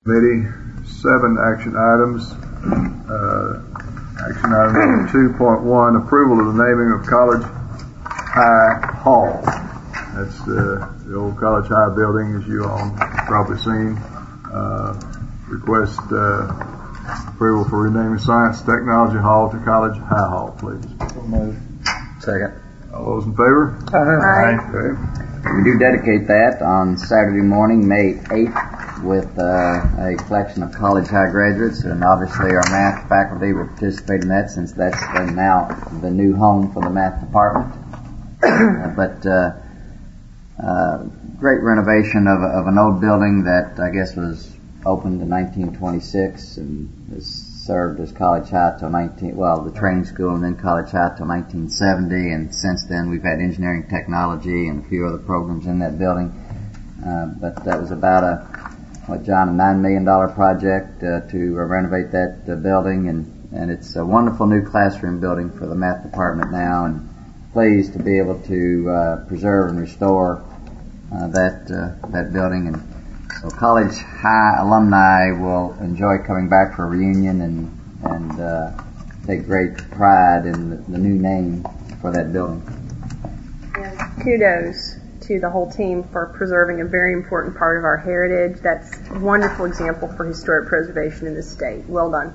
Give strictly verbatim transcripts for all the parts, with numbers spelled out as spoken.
Committee, seven action items. Uh, action item number two point one, approval of the naming of College High Hall. That's uh, the old College High building, as you all have probably seen. Uh, request uh, approval for renaming Science Technology Hall to College High Hall, please. Second. All those in favor? Aye. Okay. We do dedicate that on Saturday morning, May eighth, with uh, a collection of college high graduates, and obviously our math faculty will participate in that since that's now the new home for the math department. uh, but uh, uh, great renovation of, of an old building that I guess was opened in nineteen twenty-six and has served as College High till nineteen well the training school and then College High till nineteen seventy, and since then we've had engineering technology and a few other programs in that building. Uh, but that was about a what John a nine million dollar project uh, to uh, renovate that uh, building, and and it's a wonderful new classroom building for the math department now, and pleased to be able to uh, preserve and restore uh, that uh, that building. And so College High alumni will enjoy coming back for a reunion and and uh, take great pride in the, the new name for that building. And kudos to the whole team for preserving a very important part of our heritage. That's a wonderful example for historic preservation in this state. Well done.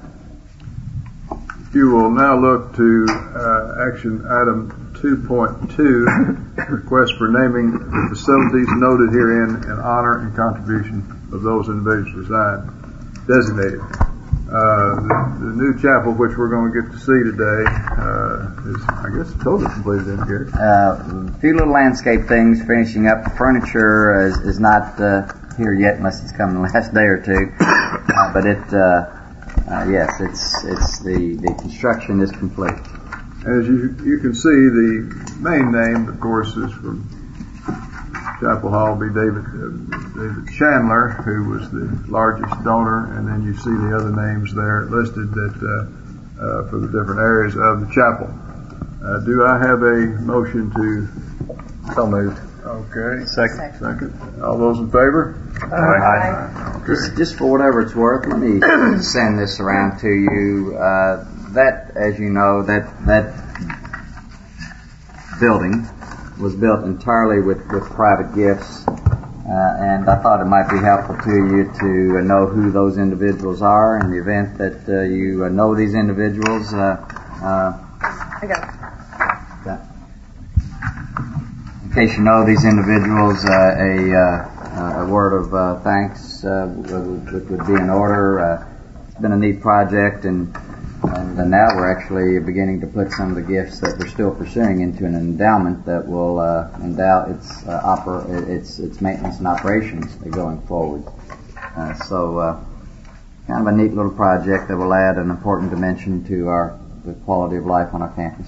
You will now look to uh, action item two point two, request for naming the facilities noted herein in honor and contribution of those individuals resigned, designated. Uh, the, the new chapel, which we're going to get to see today, uh, is, I guess, totally completed in here. Uh, a few little landscape things, finishing up. The furniture is, is not uh, here yet, unless it's coming the last day or two. Uh, but it, uh, uh, yes, it's it's the the construction is complete. As you you can see, the main name, of course, is from Chapel Hall, be David uh, David Chandler, who was the largest donor, and then you see the other names there listed that uh, uh, for the different areas of the chapel. Uh, do I have a motion to? So moved. Okay. Second. Second. All those in favor? Aye. Okay. Just, just for whatever it's worth, let me send this around to you. Uh, that, as you know, that that building was built entirely with, with private gifts, uh, and I thought it might be helpful to you to uh, know who those individuals are in the event that uh, you uh, know these individuals. Uh, uh, I got it. In case you know these individuals, uh, a, uh, a word of uh, thanks uh, would, would be in order. Uh, it's been a neat project, and and now we're actually beginning to put some of the gifts that we're still pursuing into an endowment that will uh, endow its uh, oper- its its maintenance and operations going forward. Uh, so, uh, kind of a neat little project that will add an important dimension to our the quality of life on our campus.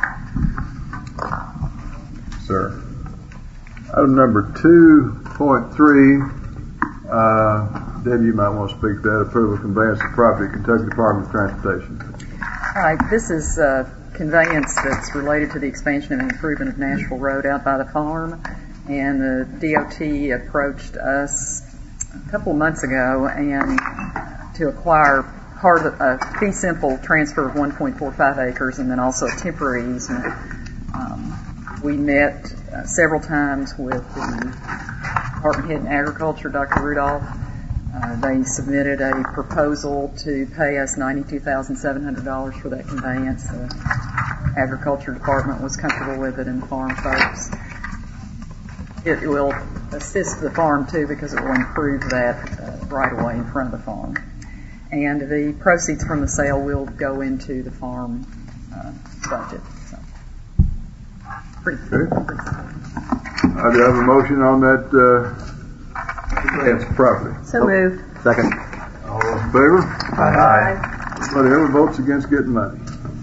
Sir. Item number two point three, uh, Debbie, you might want to speak to that. Approval of conveyance of property, Kentucky Department of Transportation. All right, this is a conveyance that's related to the expansion and improvement of Nashville Road out by the farm, and the D O T approached us a couple of months ago and to acquire part of a fee simple transfer of one point four five acres and then also a temporary easement. Um, we met uh, several times with the department head in agriculture, Doctor Rudolph. Uh, they submitted a proposal to pay us ninety-two thousand seven hundred dollars for that conveyance. The agriculture department was comfortable with it, and the farm folks. It will assist the farm too because it will improve that uh, right away in front of the farm. And the proceeds from the sale will go into the farm uh, budget. So, pretty Okay. pretty I do have a motion on that uh, conveyance of property. So moved. Second. All those in favor? Aye. Anybody ever votes against getting money?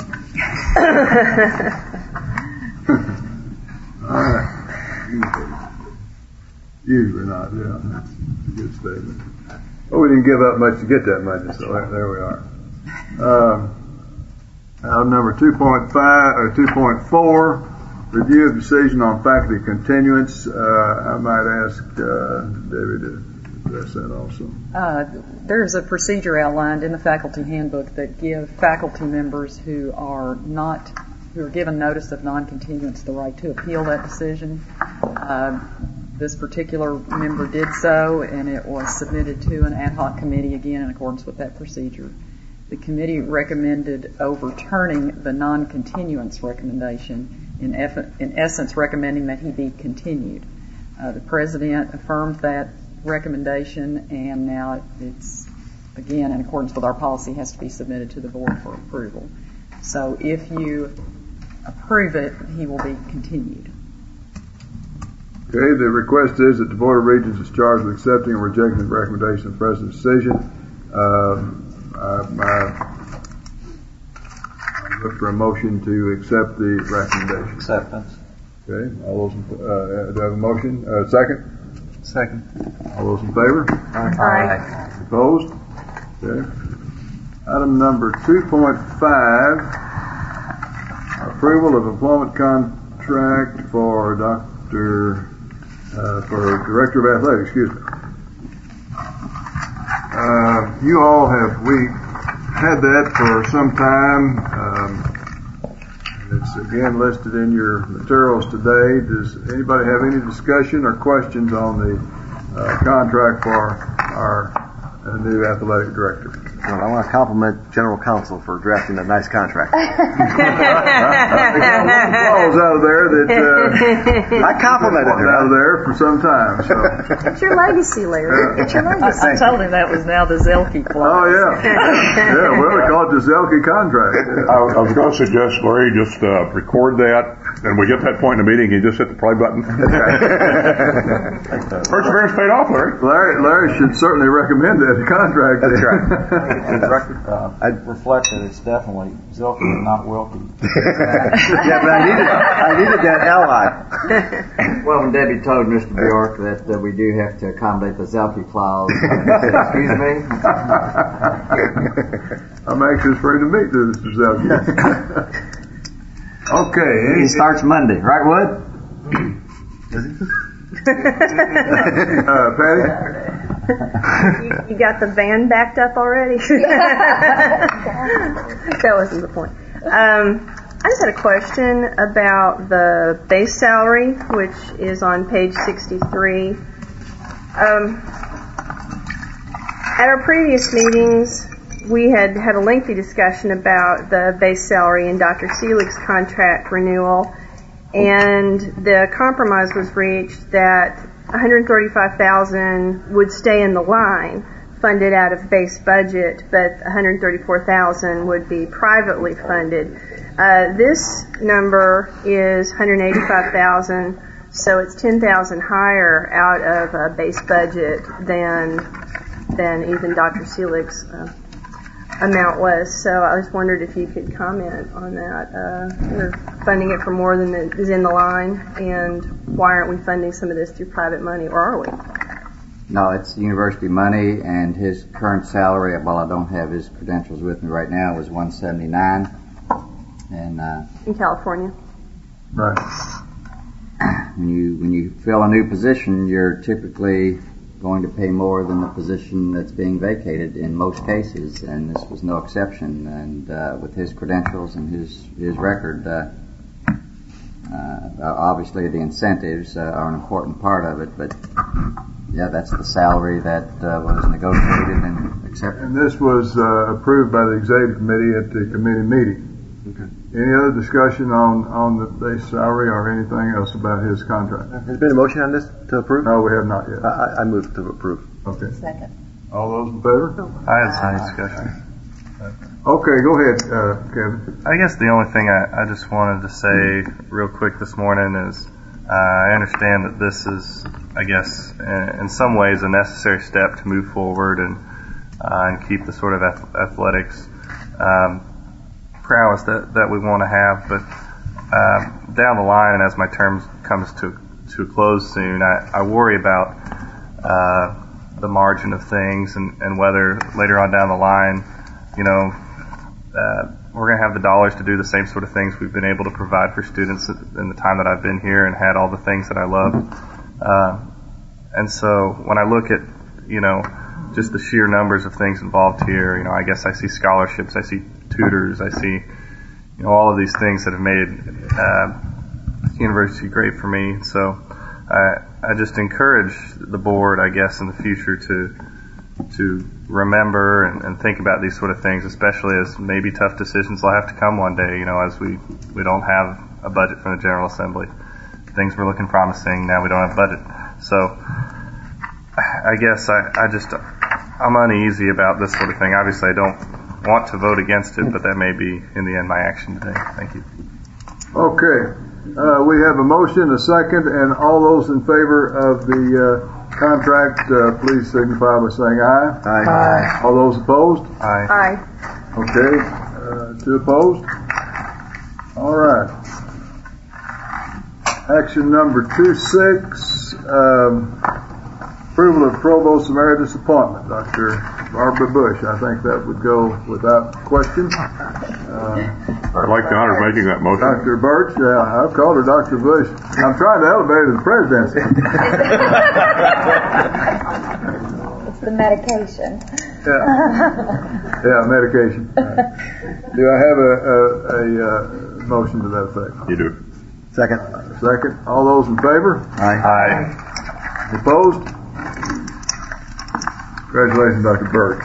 All right. Usually. Usually not, yeah. That's a good statement. Well, we didn't give up much to get that money, so there, there we are. Um, item number two point five, or two point four, review of decision on faculty continuance. Uh, I might ask uh, Debbie to address that also. Uh, there's a procedure outlined in the faculty handbook that give faculty members who are not, who are given notice of non-continuance the right to appeal that decision. Uh, this particular member did so, and it was submitted to an ad hoc committee, again in accordance with that procedure. The committee recommended overturning the non-continuance recommendation, in, eff- in essence recommending that he be continued. Uh, the president affirmed that recommendation, and now it's, again, in accordance with our policy, has to be submitted to the board for approval. So if you approve it, he will be continued. Okay, the request is that the Board of Regents is charged with accepting or rejecting the recommendation of the President's decision. Um, I, I, I look for a motion to accept the recommendation. Acceptance. Okay, all those, in, uh, do I have a motion? Uh, second? Second. All those in favor? Aye. Opposed? Okay. Item number two point five, approval of employment contract for Doctor Uh, for Director of Athletics, excuse me. Uh, you all have, we had that for some time. Um, it's again listed in your materials today. Does anybody have any discussion or questions on the uh, contract for our uh, new athletic director? Well, I want to compliment General Counsel for drafting a nice contract. There's clause out of there that uh, I complimented her. out of there for some time. So It's your legacy, Larry. It's your legacy. I told him that was now the Zelke clause. oh yeah, yeah. Well, we call it the Zelke contract. Yeah. I, I was going to suggest, Larry, just uh, record that, and we get to that point in the meeting, you just hit the play button. Perseverance paid off, Larry. Larry, Larry should certainly recommend that contract. That's right. The record uh, I reflect that it's definitely Zelke and not Wilkie. Yeah, but I needed, I needed that ally. Well, when Debbie told Mister Bjork that uh, we do have to accommodate the Zelke clause, I said, excuse me? I'm anxious for you to meet Mister Zelke. Okay. He starts Monday, right, Wood? uh, Patty? you, you got the van backed up already? That wasn't the point. Um, I just had a question about the base salary, which is on page sixty-three. Um, at our previous meetings, we had had a lengthy discussion about the base salary and Doctor Selig's contract renewal, and the compromise was reached that one hundred thirty-five thousand dollars would stay in the line, funded out of base budget, but one hundred thirty-four thousand dollars would be privately funded. Uh, this number is one hundred eighty-five thousand dollars, so it's ten thousand dollars higher out of a base budget than than even Doctor Selig's uh, amount was. So I just wondered if you could comment on that. Uh, we're funding it for more than is in the line, and why aren't we funding some of this through private money, or are we? No, it's university money, and his current salary, while I don't have his credentials with me right now, was one seventy-nine. And uh, In California. Right. when you when you fill a new position, you're typically going to pay more than the position that's being vacated in most cases, and this was no exception. And uh, with his credentials and his his record, uh, uh, obviously the incentives uh, are an important part of it. But yeah, that's the salary that uh, was negotiated and accepted. And this was uh, approved by the executive committee at the committee meeting. Okay. Any other discussion on, on the base salary or anything else about his contract? Has there been a motion on this to approve? No, we have not yet. I, I move to approve. Okay. Second. All those in favor? I had some discussion. Okay, go ahead, uh, Kevin. I guess the only thing I, I just wanted to say real quick this morning is uh, I understand that this is, I guess, in, in some ways a necessary step to move forward and uh, and keep the sort of ath- athletics um, prowess that, that we want to have. But um, down the line, and as my term comes to to a close soon, I, I worry about uh, the margin of things and, and whether later on down the line, you know, uh, we're going to have the dollars to do the same sort of things we've been able to provide for students in the time that I've been here and had all the things that I love. Uh, and so when I look at, you know, just the sheer numbers of things involved here. You know, I guess I see scholarships, I see tutors, I see, you know, all of these things that have made uh, university great for me. So I, I just encourage the board, I guess, in the future to to remember and, and think about these sort of things, especially as maybe tough decisions will have to come one day. You know, as we we don't have a budget from the General Assembly, things were looking promising. Now we don't have a budget, so I guess I, I just I'm uneasy about this sort of thing. Obviously, I don't want to vote against it, but that may be in the end my action today. Thank you. Okay. Uh, we have a motion, a second, and all those in favor of the uh, contract, uh, please signify by saying aye. Aye. Aye. All those opposed? Aye. Aye. Okay. Uh, two opposed? All right. Action number two six, um, approval of Provost Emeritus appointment, Doctor Barbara Bush. I think that would go without question. Uh, I'd like the honor of making that motion. Doctor Birch, yeah, I've called her Doctor Bush. I'm trying to elevate her to the presidency. It's the medication. Yeah, yeah, medication. Do I have a, a, a, a motion to that effect? You do. Second. Second. All those in favor? Aye. Aye. Opposed? Congratulations, Doctor Birch.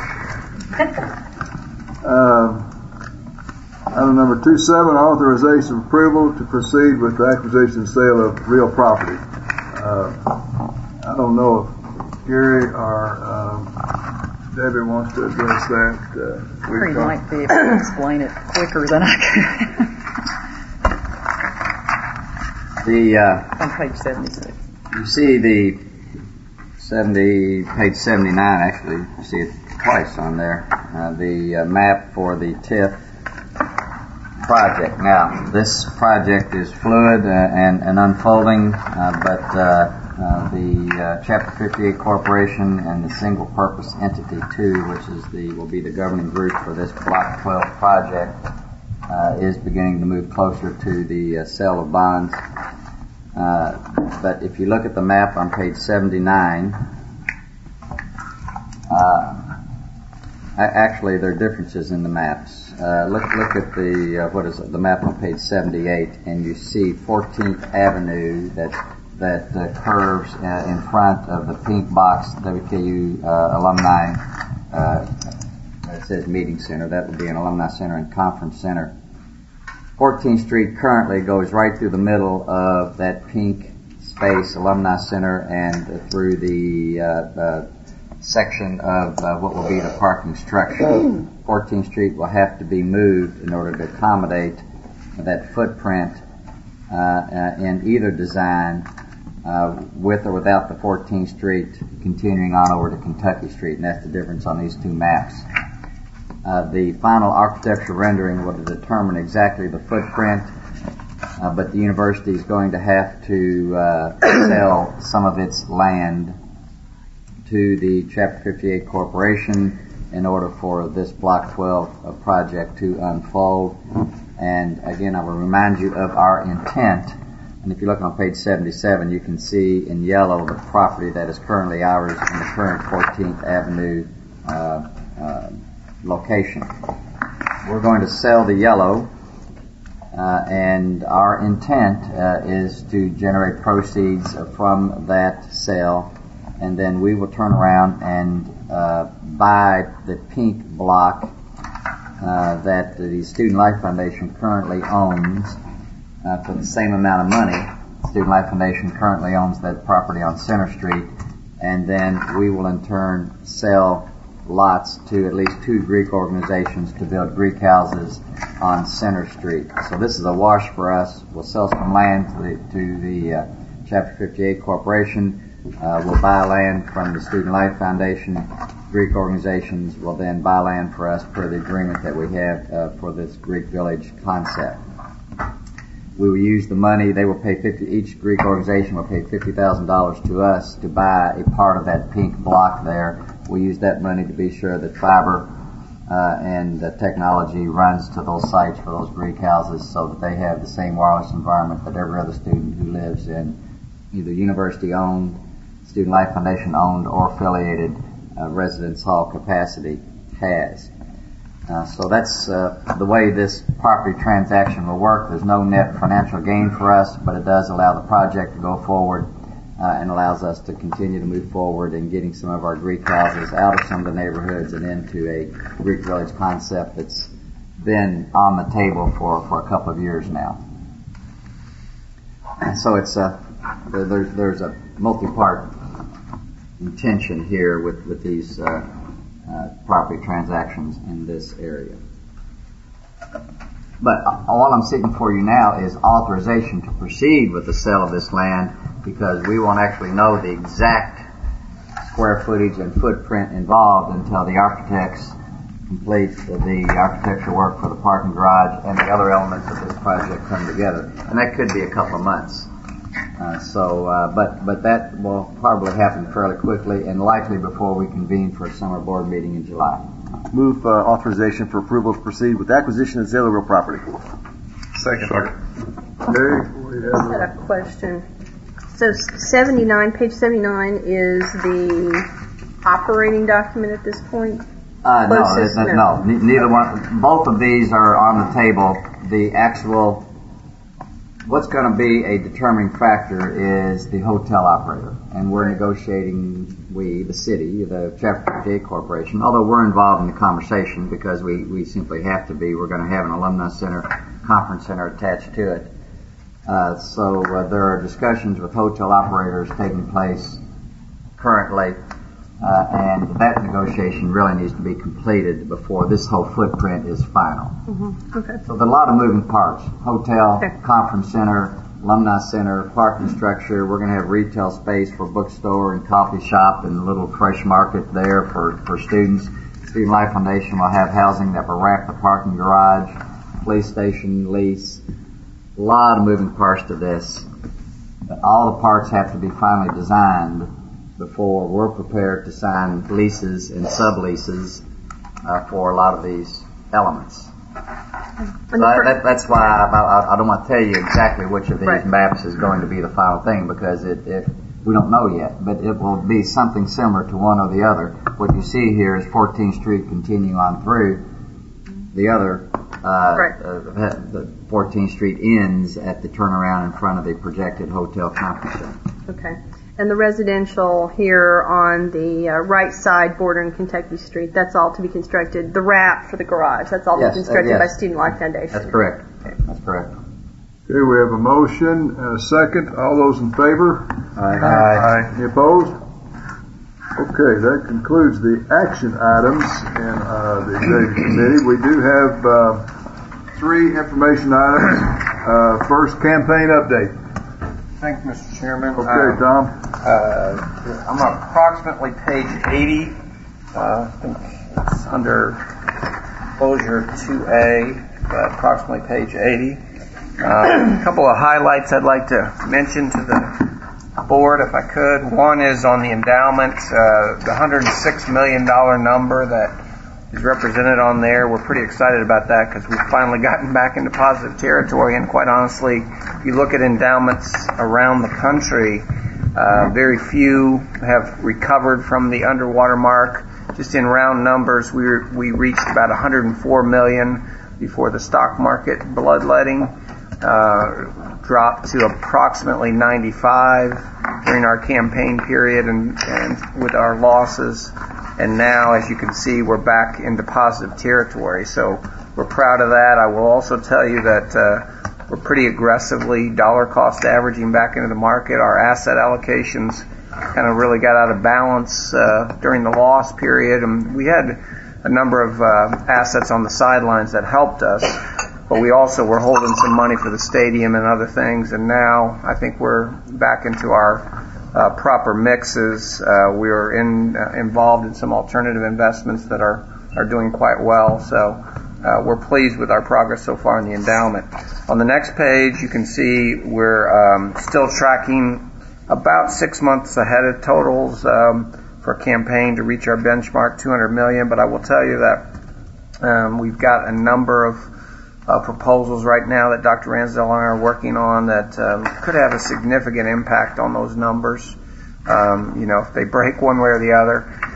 Um, Item number two seven, authorization of approval to proceed with the acquisition and sale of real property. Uh, I don't know if Gary or um, Debbie wants to address that. Uh, Gary might be able to explain it quicker than I can. The uh, On page seventy-six. you see the seventy page seventy-nine actually. You see it twice on there. Uh, the uh, map for the T I F project. Now, this project is fluid uh, and, and unfolding, uh, but uh, uh, the uh, Chapter fifty-eight Corporation and the Single Purpose Entity two, which is the will be the governing group for this Block twelve project, uh, is beginning to move closer to the uh, sale of bonds. Uh, but if you look at the map on page seventy-nine, uh, actually there are differences in the maps. Uh, look look at the uh, what is it, the map on page seventy-eight, and you see fourteenth Avenue that that uh, curves uh, in front of the pink box W K U uh, alumni. Uh, it says meeting center. That would be an alumni center and conference center. fourteenth Street currently goes right through the middle of that pink space, alumni center, and uh, through the uh, uh, section of uh, what will be the parking structure. fourteenth Street will have to be moved in order to accommodate that footprint uh, uh, in either design, uh, with or without the fourteenth Street continuing on over to Kentucky Street, and that's the difference on these two maps. Uh, the final architectural rendering will determine exactly the footprint, uh, but the university is going to have to uh, sell some of its land to the Chapter fifty-eight Corporation in order for this Block twelve uh, project to unfold. And again, I will remind you of our intent. And if you look on page seventy-seven, you can see in yellow the property that is currently ours in the current fourteenth Avenue uh, uh, location. We're going to sell the yellow, uh, and our intent uh, is to generate proceeds from that sale, and then we will turn around and uh, buy the pink block uh, that the Student Life Foundation currently owns uh, for the same amount of money. Student Life Foundation currently owns that property on Center Street, and then we will in turn sell lots to at least two Greek organizations to build Greek houses on Center Street. So this is a wash for us. We'll sell some land to the, to the uh, Chapter fifty-eight Corporation. Uh, we'll buy land from the Student Life Foundation. Greek organizations will then buy land for us per the agreement that we have uh, for this Greek village concept. We will use the money. They will pay fifty. Each Greek organization will pay fifty thousand dollars to us to buy a part of that pink block there. We use that money to be sure that fiber uh, and uh, technology runs to those sites for those Greek houses, so that they have the same wireless environment that every other student who lives in either university-owned, Student Life Foundation-owned, or affiliated uh, residence hall capacity has. Uh, so that's uh, the way this property transaction will work. There's no net financial gain for us, but it does allow the project to go forward uh, and allows us to continue to move forward in getting some of our Greek houses out of some of the neighborhoods and into a Greek Village concept that's been on the table for, for a couple of years now. And so it's a, there, there's a multi-part intention here with, with these uh, uh, property transactions in this area. But all I'm seeking for you now is authorization to proceed with the sale of this land, because we won't actually know the exact square footage and footprint involved until the architects complete the architectural work for the parking garage and the other elements of this project come together. And that could be a couple of months. Uh, so, uh, but but that will probably happen fairly quickly and likely before we convene for a summer board meeting in July. Move uh, authorization for approval to proceed with acquisition and sale of real property. Second. Second. Okay, we I have had a question. So seventy-nine, page seventy-nine is the operating document at this point? Uh, no, Closest? it- no, ne- neither one. Both of these are on the table. The actual, what's going to be a determining factor is the hotel operator, and we're negotiating. We, the city, the Chapter fifty-eight Corporation, although we're involved in the conversation because we we simply have to be. We're going to have an alumni center, conference center attached to it. Uh, so uh, there are discussions with hotel operators taking place currently. Uh, and that negotiation really needs to be completed before this whole footprint is final. Mm-hmm. Okay. So there are a lot of moving parts. Hotel, Okay. conference center, alumni center, parking structure. We're going to have retail space for bookstore and coffee shop and a little fresh market there for, for students. Student Life Foundation will have housing that will wrap the parking garage, police station lease. A lot of moving parts to this. But all the parts have to be finally designed before we're prepared to sign leases and subleases uh, for a lot of these elements. So that, that, that's why I, I, I don't want to tell you exactly which of these Right. maps is going to be the final thing, because it, it we don't know yet, but it will be something similar to one or the other. What you see here is fourteenth Street continuing on through. The other, uh, Right. uh, the fourteenth Street ends at the turnaround in front of the projected hotel conference center. Okay. And the residential here on the uh, right side bordering Kentucky Street, that's all to be constructed. The wrap for the garage, that's all to Yes, be uh, constructed yes. by Student Life Foundation. That's correct. Okay. That's correct. Okay, we have a motion and a second. All those in favor? Aye. Any opposed? Okay, that concludes the action items in uh, the executive committee. We do have uh, three information items. Uh, first, campaign update. Thank you, Mister Chairman. Okay, Uh, Tom. Uh, I'm on approximately page eighty. Uh, I think it's under closure two A, uh, approximately page eighty. Uh, a couple of highlights I'd like to mention to the board, if I could. One is on the endowment, uh, the one hundred six million dollars number that is represented on there. We're pretty excited about that because we've finally gotten back into positive territory, and quite honestly, if you look at endowments around the country, uh, very few have recovered from the underwater mark. Just in round numbers, we were, we reached about one hundred four million dollars before the stock market bloodletting uh, dropped to approximately ninety-five during our campaign period, and, and with our losses. And now, as you can see, we're back into positive territory. So we're proud of that. I will also tell you that uh, we're pretty aggressively dollar cost averaging back into the market. Our asset allocations kind of really got out of balance uh, during the loss period. And we had a number of uh, assets on the sidelines that helped us, but we also were holding some money for the stadium and other things. And now I think we're back into our Uh, proper mixes. Uh, we are in, uh, involved in some alternative investments that are, are doing quite well. So uh, we're pleased with our progress so far in the endowment. On the next page, you can see we're um, still tracking about six months ahead of totals um, for a campaign to reach our benchmark, two hundred million dollars. But I will tell you that um, we've got a number of Uh, proposals right now that Doctor Ransdell and I are working on that um, could have a significant impact on those numbers, um, you know, if they break one way or the other.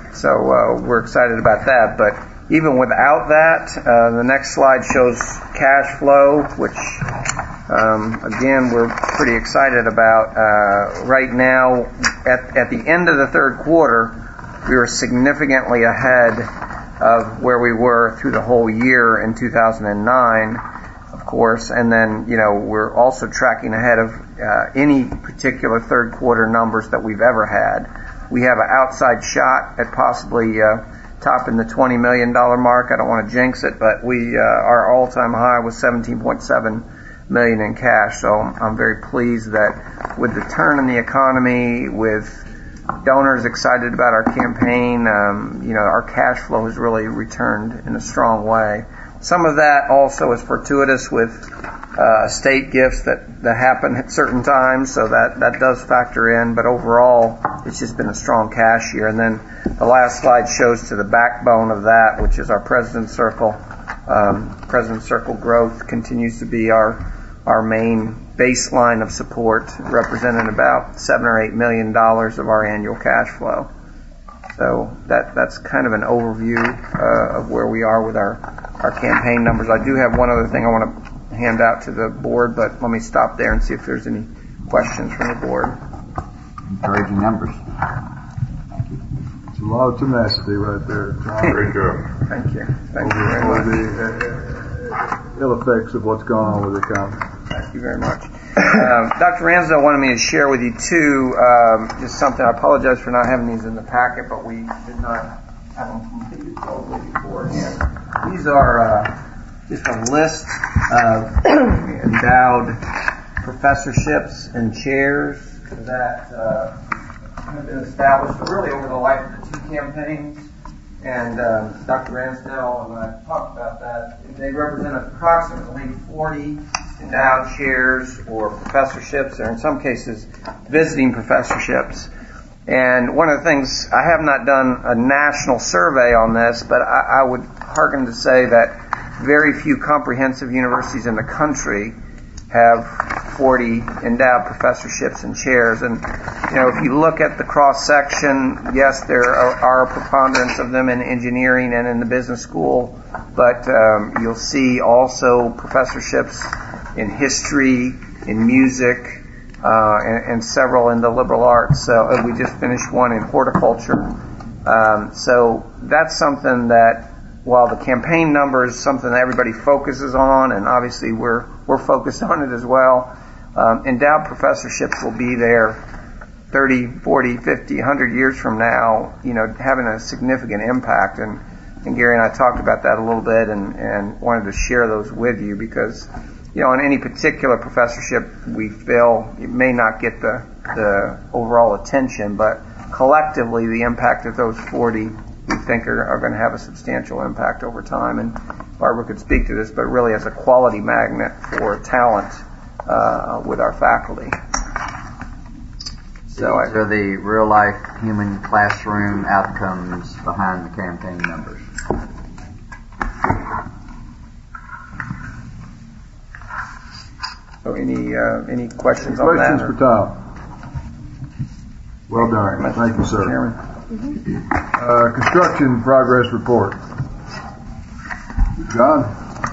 so uh, we're excited about that. But even without that, uh, the next slide shows cash flow, which um, again we're pretty excited about. Uh, right now, at at the end of the third quarter, we were significantly ahead of where we were through the whole year in two thousand nine, of course, and then, you know, we're also tracking ahead of uh, any particular third quarter numbers that we've ever had. We have an outside shot at possibly uh, topping the twenty million dollars mark. I don't want to jinx it, but we uh, our all-time high was seventeen point seven million dollars in cash, so I'm very pleased that with the turn in the economy, with donors excited about our campaign, um, you know, our cash flow has really returned in a strong way. Some of that also is fortuitous with uh, estate gifts that, that happen at certain times, so that, that does factor in, but overall, it's just been a strong cash year. And then the last slide shows to the backbone of that, which is our President's Circle. Um, President's Circle growth continues to be our our main baseline of support, representing about seven or eight million dollars of our annual cash flow. So that that's kind of an overview uh, of where we are with our, our campaign numbers. I do have one other thing I want to hand out to the board, but let me stop there and see if there's any questions from the board. Encouraging numbers. It's a lot of tenacity right there, John. Great job. Thank you. Thank you very Over much. the uh, ill effects of what's going on with the economy. Thank you very much. Um, Doctor Ransdell wanted me to share with you, too, um, just something. I apologize for not having these in the packet, but we did not have them completed totally beforehand. These are uh, just a list of endowed professorships and chairs that uh, have been established really over the life of the two campaigns. And um, Doctor Ransdell and I talked about that. They represent approximately forty endowed chairs or professorships, or in some cases, visiting professorships. And one of the things, I have not done a national survey on this, but I, I would hearken to say that very few comprehensive universities in the country have forty endowed professorships and chairs. And, you know, if you look at the cross-section, yes, there are, are a preponderance of them in engineering and in the business school, but um, you'll see also professorships in history, in music, uh, and, and several in the liberal arts. So uh, we just finished one in horticulture. Um, so that's something that, while the campaign number is something that everybody focuses on, and obviously we're we're focused on it as well, um, endowed professorships will be there thirty, forty, fifty, one hundred years from now, you know, having a significant impact. And, and Gary and I talked about that a little bit and, and wanted to share those with you because, you know, on any particular professorship we feel it may not get the, the overall attention, but collectively the impact of those forty we think are, are going to have a substantial impact over time. And Barbara could speak to this, but really as a quality magnet for talent uh, with our faculty. So These are the real-life human classroom outcomes behind the campaign numbers. So any uh, any questions Any on questions that? for Tom? Well done. Thank you, sir. Chairman. Uh, construction progress report. John?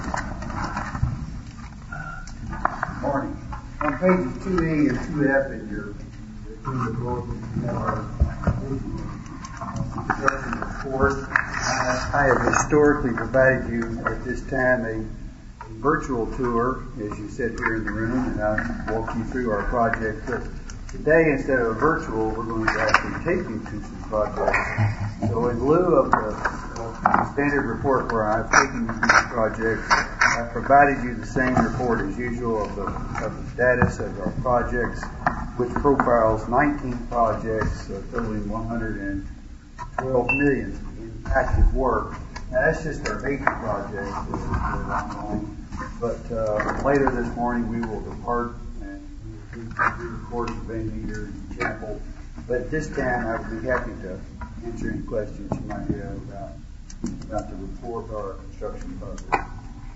Morning. On pages two A and two F in your in the bulletin, you have our construction report. I, I have historically provided you at this time a, a virtual tour, as you sit here in the room, and I'll walk you through our project. But today, instead of a virtual, we're going to actually take you to some projects. So in lieu of the, of the standard report where I've taken you through the projects, I've provided you the same report as usual of the, of the status of our projects, which profiles nineteen projects uh, totaling one hundred twelve million in active work. Now that's just our major projects that are ongoing. But uh, later this morning we will depart and we will do the course of Van Meter and Chapel. But at this time I would be happy to answer any questions you might have about, about the report of our construction project.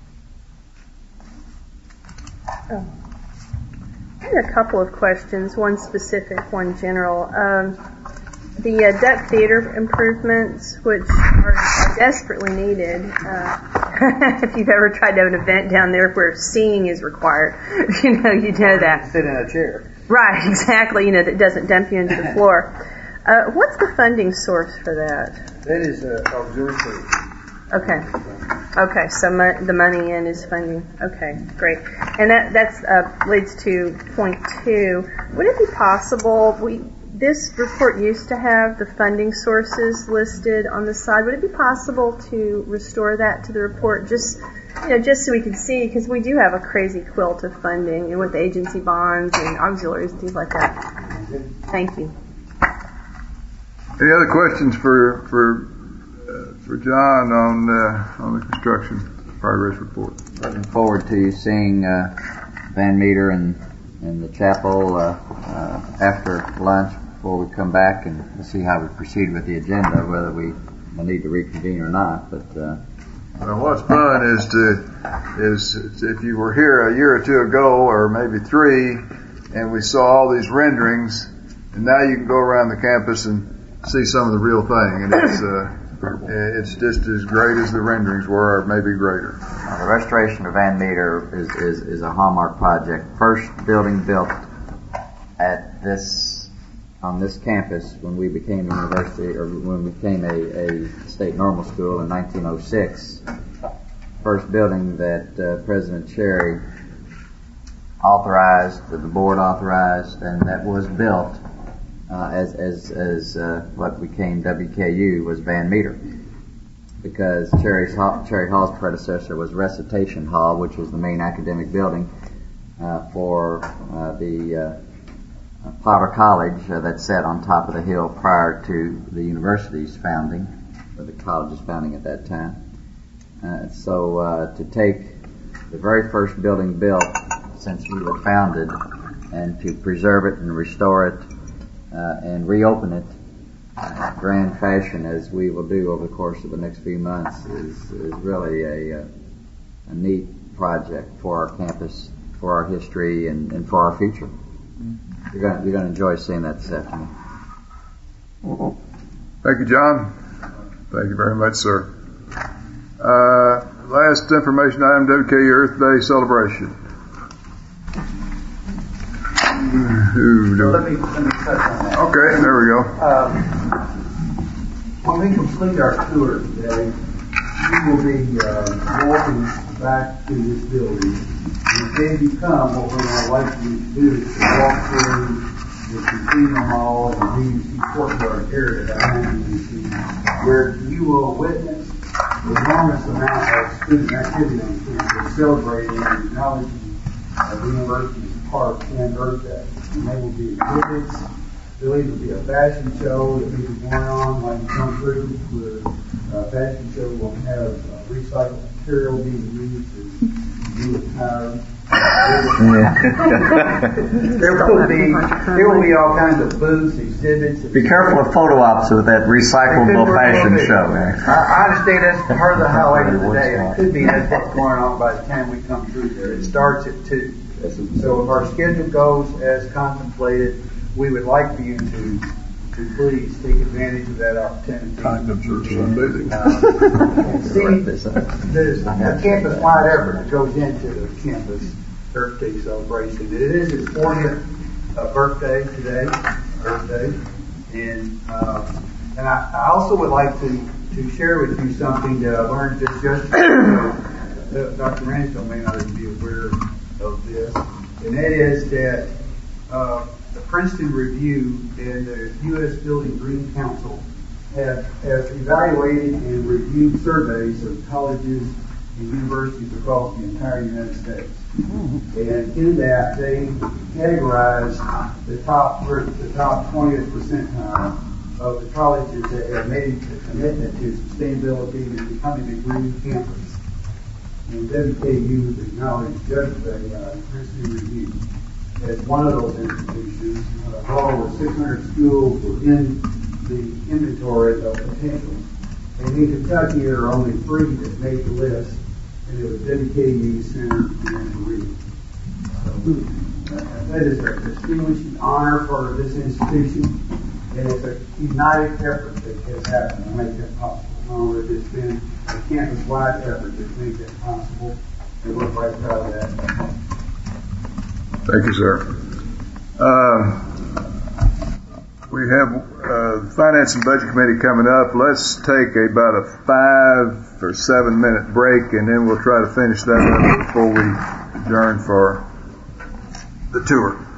Oh. I had a couple of questions, one specific, one general. Um, the uh, Duck Theater improvements, which are, are desperately needed. Uh, if you've ever tried to have an event down there where seating is required, you know, you know that. Sit in a chair. Right, exactly. You know, that doesn't dump you into the floor. Uh, what's the funding source for that? That is uh, auxiliary free. Okay. Okay, so mo- the money in is funding. Okay, great. And that that's uh, leads to point two. Would it be possible, we this report used to have the funding sources listed on the side. Would it be possible to restore that to the report, just you know, just so we can see, because we do have a crazy quilt of funding, and with agency bonds and auxiliaries and things like that. Thank you. Any other questions for for uh, for John on uh, on the construction progress report? Looking forward to seeing uh, Van Meter and in the chapel uh, uh, after lunch before we come back, and we'll see how we proceed with the agenda, whether we will need to reconvene or not. But uh, well, what's fun is to is if you were here a year or two ago, or maybe three, and we saw all these renderings, and now you can go around the campus and see some of the real thing, and it's uh, it's just as great as the renderings were, or maybe greater. Uh, the restoration of Van Meter is, is, is a hallmark project. First building built at this on this campus when we became a university, or when we became a, a state normal school in nineteen oh six. First building that uh, President Cherry authorized, that the board authorized, and that was built uh, as as as uh, what became W K U was Van Meter, because Cherry's Hall, Cherry Hall's predecessor was Recitation Hall, which was the main academic building uh, for uh, the uh, Potter College uh, that sat on top of the hill prior to the university's founding, or the college's founding at that time. Uh, so uh, to take the very first building built since we were founded and to preserve it and restore it uh, and reopen it in grand fashion, as we will do over the course of the next few months, is, is really a, a neat project for our campus, for our history, and, and for our future. You're going you're going to enjoy seeing that this afternoon. Thank you, John. Thank you very much, sir. Uh, last information item, W K U Earth Day celebration. Who do Let me, let me touch on that. Okay, there we go. Um, when we complete our tour today, we will be uh, walking back to this building. And if you come, what we're going to like you to do is to walk through the casino hall and the D U C courtyard area behind the D U C, where you will witness the enormous amount of student activity on campus celebrating and acknowledging uh, the university's part of Can Earth Day. And there will be exhibits. There'll either be a fashion show that may be going on, like you come through with a fashion show. We'll have uh, recycled material being used to do with power. There will be there will be all kinds of booths, exhibits. Be careful of photo ops with that recyclable fashion show. I, I understand that's part of the highlight of the day. It could be that's what's going on by the time we come through there. It starts at two. So if our schedule goes as contemplated, we would like for you to to please take advantage of that opportunity. Kind of church sunbathing. Uh, see, there's a campus-wide effort that goes into the campus Earth Day celebration. It is his fortieth uh, birthday today, Earth Day, and uh, and I, I also would like to to share with you something that I learned just yesterday. Uh, Doctor Ransdell may not even be aware of this, and that is that uh, the Princeton Review and the U S Building Green Council have, have evaluated and reviewed surveys of colleges and universities across the entire United States. And in that, they categorized the top the top twentieth percentile of the colleges that have made a commitment to sustainability and becoming a green campus. And W K U was acknowledged just by uh, Princeton Review as one of those institutions. Uh, all over six hundred schools were in the inventory of potential. And in Kentucky, there are only three that made the list, and it was W K U, Center, and Marine. So uh, that is a distinguished honor for this institution. And it's a united effort that has happened to make that possible. No, it's been a campus-wide effort that made that possible, and we're quite proud of that. Thank you, sir. Uh, we have uh, the Finance and Budget Committee coming up. Let's take about a five or seven minute break, and then we'll try to finish that up before we adjourn for the tour.